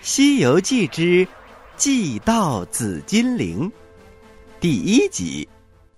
西游记之祭盗紫金铃第1集。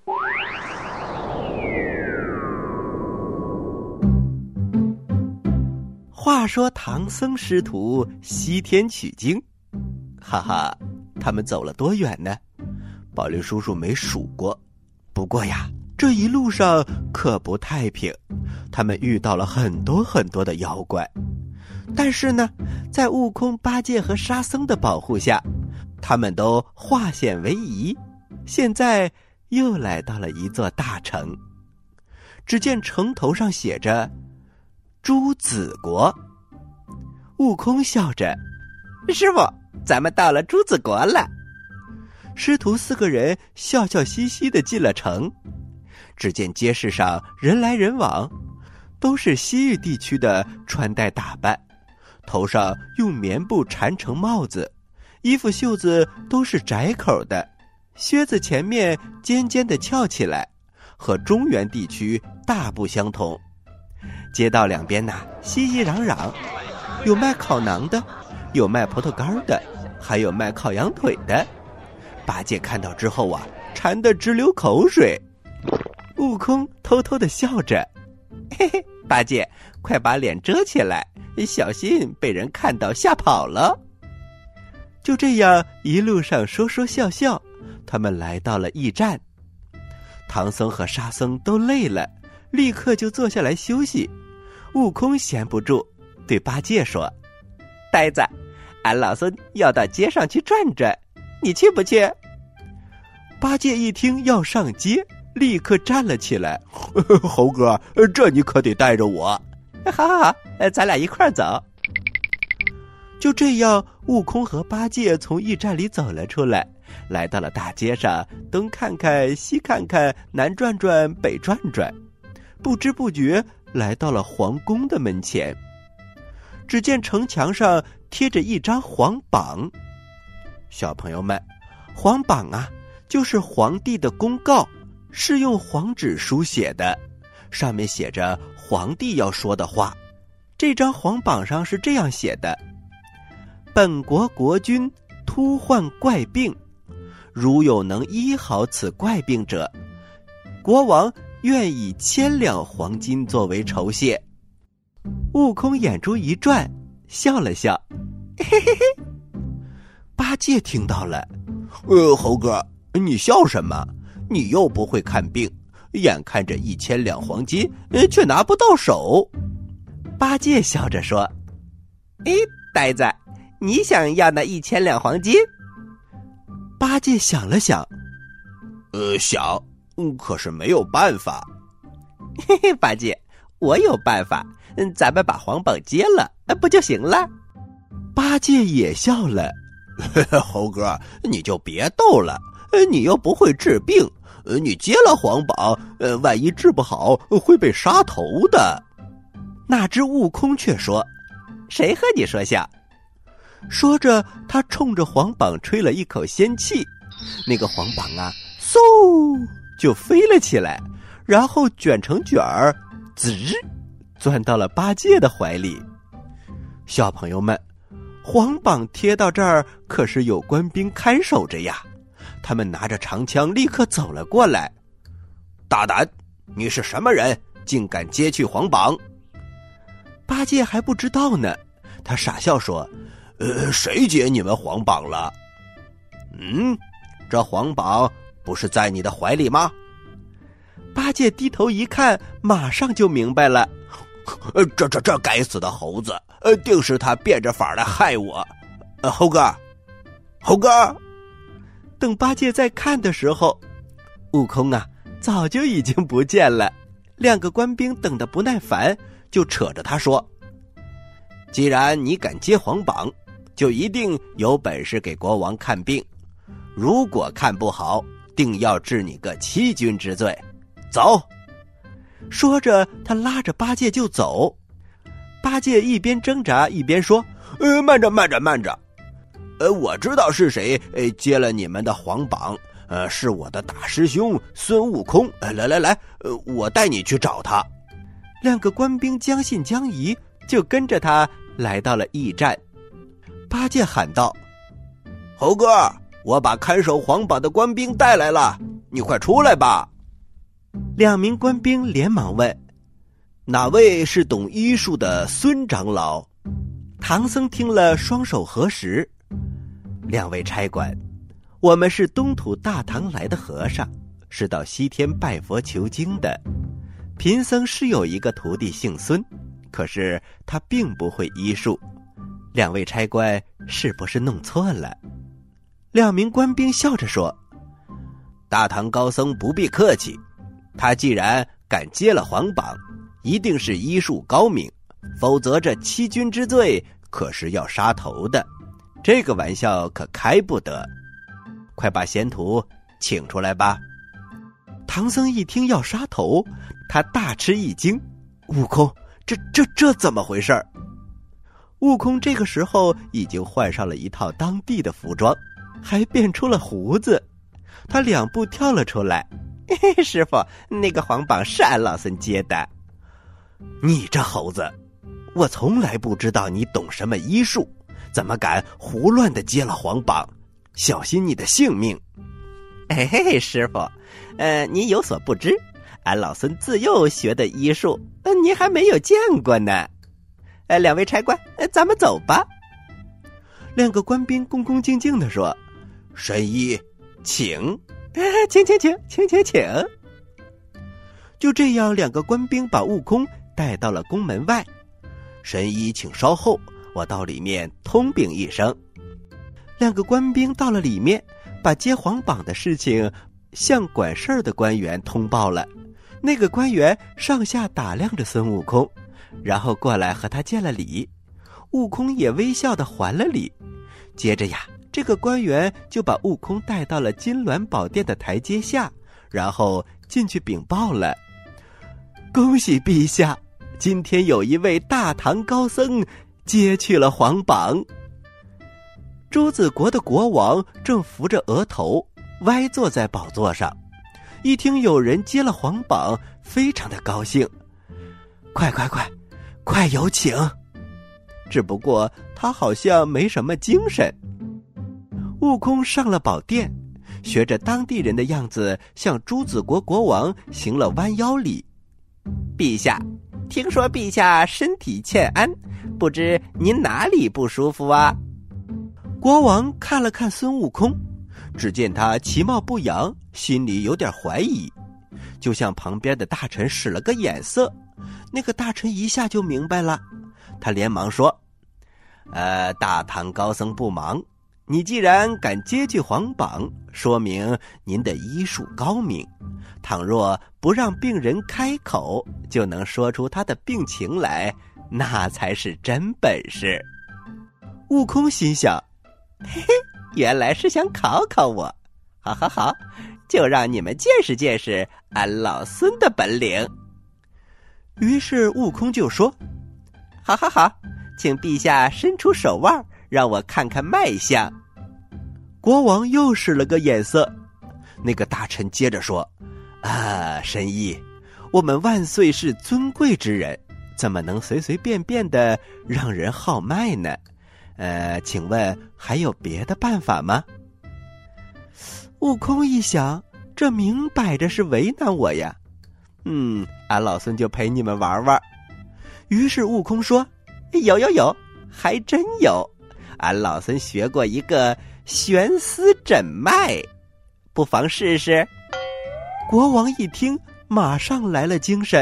话说唐僧师徒西天取经，哈哈，他们走了多远呢？宝林叔叔没数过。不过呀，这一路上可不太平，他们遇到了很多很多的妖怪。但是呢，在悟空、八戒和沙僧的保护下，他们都化险为夷，现在又来到了一座大城。只见城头上写着朱子国。悟空笑着，师傅，咱们到了朱子国了。师徒4个人笑笑嘻嘻地进了城。只见街市上人来人往，都是西域地区的穿戴打扮，头上用棉布缠成帽子，衣服袖子都是窄口的，靴子前面尖尖的翘起来，和中原地区大不相同。街道两边熙熙攘攘，有卖烤馕的，有卖葡萄干的，还有卖烤羊腿的。八戒看到之后馋得直流口水。悟空偷偷地笑着，嘿嘿，八戒，快把脸遮起来，小心被人看到吓跑了。就这样一路上说说笑笑，他们来到了驿站。唐僧和沙僧都累了，立刻就坐下来休息。悟空闲不住，对八戒说，呆子，俺老孙要到街上去转转，你去不去？八戒一听要上街，立刻站了起来，猴哥，这你可得带着我。好好好，咱俩一块儿走。就这样，悟空和八戒从驿站里走了出来，来到了大街上，东看看西看看，南转转北转转，不知不觉来到了皇宫的门前。只见城墙上贴着一张皇榜。小朋友们，皇榜就是皇帝的公告，是用黄纸书写的，上面写着皇帝要说的话。这张皇榜上是这样写的：本国国君突患怪病，如有能医好此怪病者，国王愿以1000两黄金作为酬谢。悟空眼珠一转，笑了笑，嘿嘿嘿。八戒听到了，猴哥，你笑什么？你又不会看病，眼看着1000两黄金，却拿不到手。八戒笑着说，呆子，你想要那1000两黄金？八戒想了想，想，可是没有办法。嘿嘿，八戒，我有办法，咱们把皇榜揭了，不就行了？八戒也笑了，猴哥，你就别逗了，你又不会治病，你揭了皇榜，万一治不好会被杀头的。那只悟空却说，谁和你说笑？说着，他冲着皇榜吹了一口仙气，那个皇榜嗖就飞了起来，然后卷成卷儿，滋，钻到了八戒的怀里。小朋友们，皇榜贴到这儿可是有官兵看守着呀，他们拿着长枪立刻走了过来。大胆，你是什么人，竟敢揭去皇榜？八戒还不知道呢，他傻笑说，谁揭你们皇榜了？这皇榜不是在你的怀里吗？八戒低头一看，马上就明白了，这该死的猴子，定是他变着法来害我。猴哥，等八戒再看的时候，悟空早就已经不见了。2个官兵等得不耐烦，就扯着他说，既然你敢揭皇榜，就一定有本事给国王看病，如果看不好，定要治你个欺君之罪。走。说着，他拉着八戒就走。八戒一边挣扎一边说，慢着，我知道是谁揭了你们的皇榜，是我的大师兄孙悟空。来，我带你去找他。2个官兵将信将疑，就跟着他来到了驿站。 八戒喊道：“猴哥，我把看守皇榜的官兵带来了，你快出来吧。”2名官兵连忙问：“哪位是懂医术的孙长老？”唐僧听了，双手合十：“2位差官，我们是东土大唐来的和尚，是到西天拜佛求经的。贫僧是有一个徒弟姓孙，可是他并不会医术，2位差官是不是弄错了？”2名官兵笑着说：“大唐高僧不必客气，他既然敢接了皇榜，一定是医术高明，否则这欺君之罪可是要杀头的，这个玩笑可开不得。快把贤徒请出来吧。”唐僧一听要杀头，他大吃一惊：“悟空，这怎么回事？”悟空这个时候已经换上了一套当地的服装，还变出了胡子。他2步跳了出来：“嘿嘿，师傅，那个皇榜是俺老孙接的。”“你这猴子，我从来不知道你懂什么医术，怎么敢胡乱的接了皇榜？小心你的性命！”“嘿嘿，师傅，您有所不知，俺老孙自幼学的医术，您还没有见过呢。2位差官，咱们走吧。”2个官兵恭恭敬敬地说：“神医，请。”“请。”就这样，2个官兵把悟空带到了宫门外。“神医请稍后，我到里面通禀一声。”2个官兵到了里面，把接皇榜的事情向管事儿的官员通报了。那个官员上下打量着孙悟空，然后过来和他见了礼。悟空也微笑地还了礼。接着呀，这个官员就把悟空带到了金銮宝殿的台阶下，然后进去禀报了：“恭喜陛下，今天有一位大唐高僧接去了皇榜。”朱子国的国王正扶着额头歪坐在宝座上，一听有人接了皇榜，非常的高兴：“快有请！”只不过他好像没什么精神。悟空上了宝殿，学着当地人的样子向朱子国国王行了弯腰礼：“陛下，听说陛下身体欠安，不知您哪里不舒服啊？”国王看了看孙悟空，只见他其貌不扬，心里有点怀疑，就向旁边的大臣使了个眼色。那个大臣一下就明白了，他连忙说：“大唐高僧不忙，你既然敢接去皇榜，说明您的医术高明。倘若不让病人开口，就能说出他的病情来，那才是真本事。”悟空心想：“嘿嘿，原来是想考考我。好，就让你们见识见识俺老孙的本领。”于是悟空就说：“好，请陛下伸出手腕，让我看看脉象。”国王又使了个眼色。那个大臣接着说：“神医，我们万岁是尊贵之人，怎么能随随便便的让人号脉呢？请问还有别的办法吗？”悟空一想，这明摆着是为难我呀。俺老孙就陪你们玩玩。于是悟空说：“有，还真有。俺老孙学过一个悬丝诊脉，不妨试试。”国王一听，马上来了精神。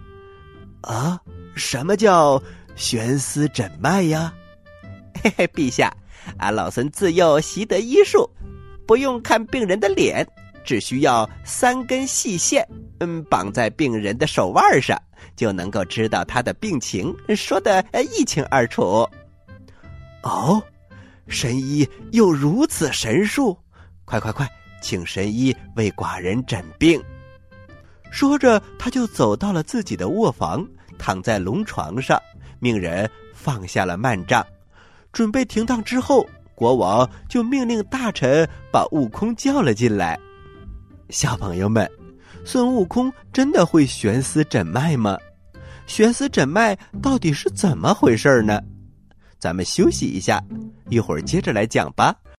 什么叫悬丝诊脉呀？嘿嘿，陛下，俺老孙自幼习得医术，不用看病人的脸，只需要3根细线，绑在病人的手腕上，就能够知道他的病情，说得一清二楚。哦，神医有如此神术，快，请神医为寡人诊病。说着，他就走到了自己的卧房，躺在龙床上，命人放下了幔帐。准备停当之后，国王就命令大臣把悟空叫了进来。小朋友们，孙悟空真的会悬丝诊脉吗？悬丝诊脉到底是怎么回事呢？ 咱们休息一下，一会儿接着来讲吧。